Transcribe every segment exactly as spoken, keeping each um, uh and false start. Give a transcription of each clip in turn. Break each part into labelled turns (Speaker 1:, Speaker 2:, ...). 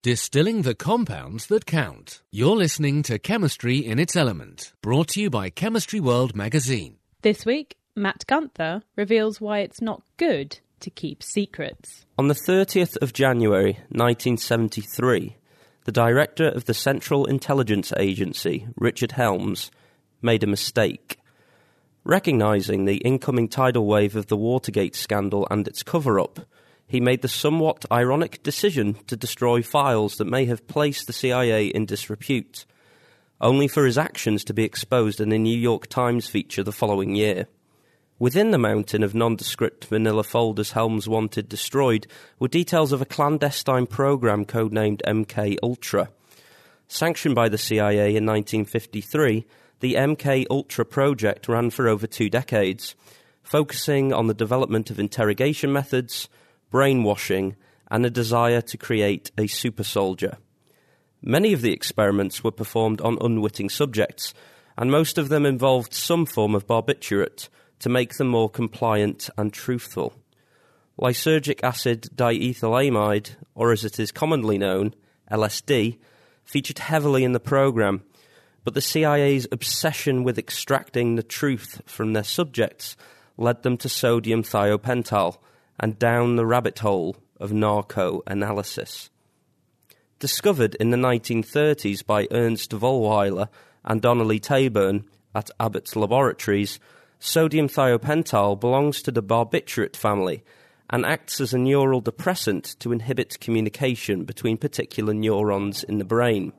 Speaker 1: Distilling the compounds that count. You're listening to Chemistry in its Element, brought to you by Chemistry World magazine.
Speaker 2: This week, Matt Gunther reveals why it's not good to keep secrets.
Speaker 3: On the thirtieth of January nineteen seventy-three, the director of the Central Intelligence Agency, Richard Helms, made a mistake. Recognising the incoming tidal wave of the Watergate scandal and its cover-up, he made the somewhat ironic decision to destroy files that may have placed the C I A in disrepute, only for his actions to be exposed in a New York Times feature the following year. Within the mountain of nondescript manila folders Helms wanted destroyed were details of a clandestine program codenamed M K Ultra. Sanctioned by the C I A in nineteen fifty-three, the M K Ultra project ran for over two decades, focusing on the development of interrogation methods, brainwashing, and a desire to create a super soldier. Many of the experiments were performed on unwitting subjects, and most of them involved some form of barbiturate to make them more compliant and truthful. Lysergic acid diethylamide, or as it is commonly known, L S D, featured heavily in the program, but the C I A's obsession with extracting the truth from their subjects led them to sodium thiopental and down the rabbit hole of narco-analysis. Discovered in the nineteen thirties by Ernst Vollweiler and Donnelly Taburn at Abbott Laboratories, sodium thiopental belongs to the barbiturate family and acts as a neural depressant to inhibit communication between particular neurons in the brain.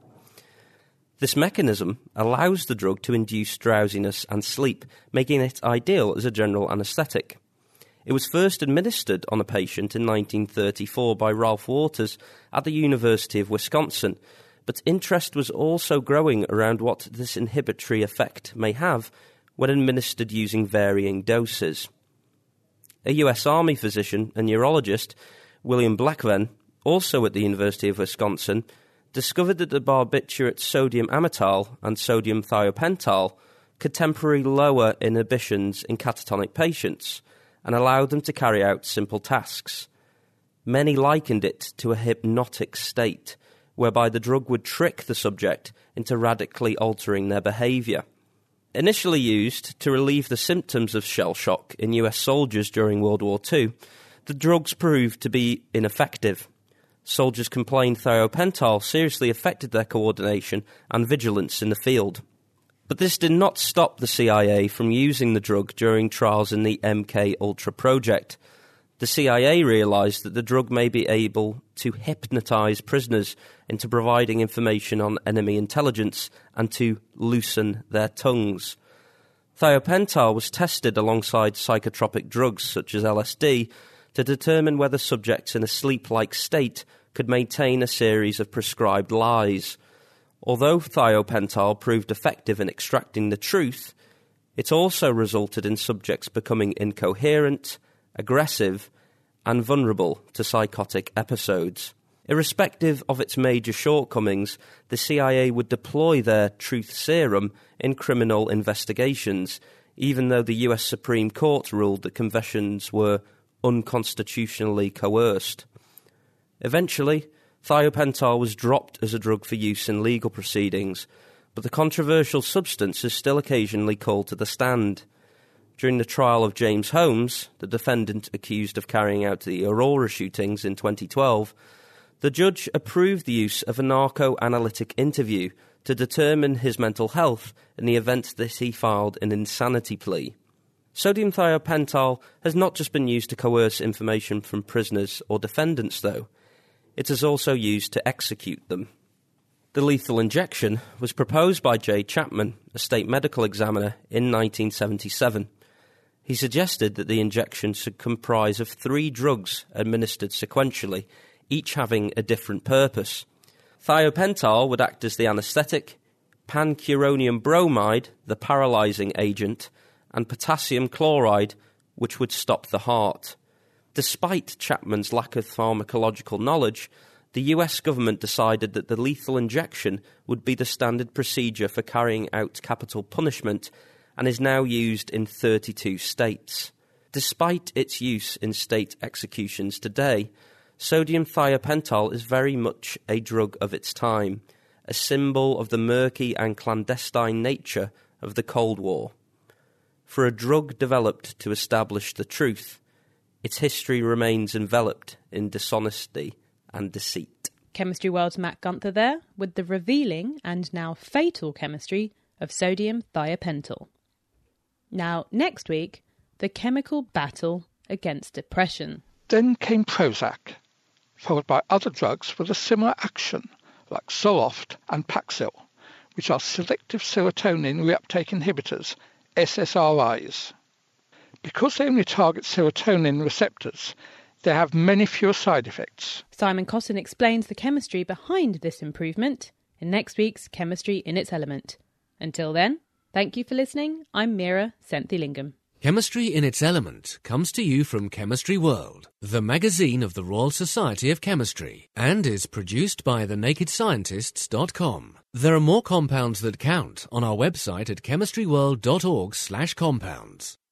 Speaker 3: This mechanism allows the drug to induce drowsiness and sleep, making it ideal as a general anaesthetic. It was first administered on a patient in nineteen thirty-four by Ralph Waters at the University of Wisconsin, but interest was also growing around what this inhibitory effect may have when administered using varying doses. A U S Army physician and neurologist, William Blackven, also at the University of Wisconsin, discovered that the barbiturate sodium amytal and sodium thiopental could temporarily lower inhibitions in catatonic patients and allow them to carry out simple tasks. Many likened it to a hypnotic state, whereby the drug would trick the subject into radically altering their behaviour. Initially used to relieve the symptoms of shell shock in U S soldiers during World War Two, the drugs proved to be ineffective. Soldiers complained thiopental seriously affected their coordination and vigilance in the field. But this did not stop the C I A from using the drug during trials in the M K Ultra project. The C I A realised that the drug may be able to hypnotise prisoners into providing information on enemy intelligence and to loosen their tongues. Thiopental was tested alongside psychotropic drugs such as L S D to determine whether subjects in a sleep-like state could maintain a series of prescribed lies. Although thiopental proved effective in extracting the truth, it also resulted in subjects becoming incoherent, aggressive, and vulnerable to psychotic episodes. Irrespective of its major shortcomings, the C I A would deploy their truth serum in criminal investigations, even though the U S Supreme Court ruled that confessions were unconstitutionally coerced. Eventually, thiopental was dropped as a drug for use in legal proceedings, but the controversial substance is still occasionally called to the stand. During the trial of James Holmes, the defendant accused of carrying out the Aurora shootings in twenty twelve, the judge approved the use of a narco-analytic interview to determine his mental health in the event that he filed an insanity plea. Sodium thiopental has not just been used to coerce information from prisoners or defendants, though. It is also used to execute them. The lethal injection was proposed by J. Chapman, a state medical examiner, in nineteen seventy-seven. He suggested that the injection should comprise of three drugs administered sequentially, each having a different purpose. Thiopental would act as the anaesthetic, pancuronium bromide, the paralysing agent, and potassium chloride, which would stop the heart. Despite Chapman's lack of pharmacological knowledge, the U S government decided that the lethal injection would be the standard procedure for carrying out capital punishment and is now used in thirty-two states. Despite its use in state executions today, Sodium thiopental is very much a drug of its time, a symbol of the murky and clandestine nature of the Cold War. For a drug developed to establish the truth, its history remains enveloped in dishonesty and deceit.
Speaker 2: Chemistry World's Matt Gunther there, with the revealing and now fatal chemistry of sodium thiopental. Now, next week, the chemical battle against depression.
Speaker 4: Then came Prozac, followed by other drugs with a similar action, like Zoloft and Paxil, which are selective serotonin reuptake inhibitors, S S R Is. Because they only target serotonin receptors, they have many fewer side effects.
Speaker 2: Simon Cotton explains the chemistry behind this improvement in next week's Chemistry in its Element. Until then, thank you for listening. I'm Mira Senthilingam.
Speaker 1: Chemistry in its Element comes to you from Chemistry World, the magazine of the Royal Society of Chemistry, and is produced by the naked scientists dot com. There are more compounds that count on our website at chemistry world dot org slash compounds.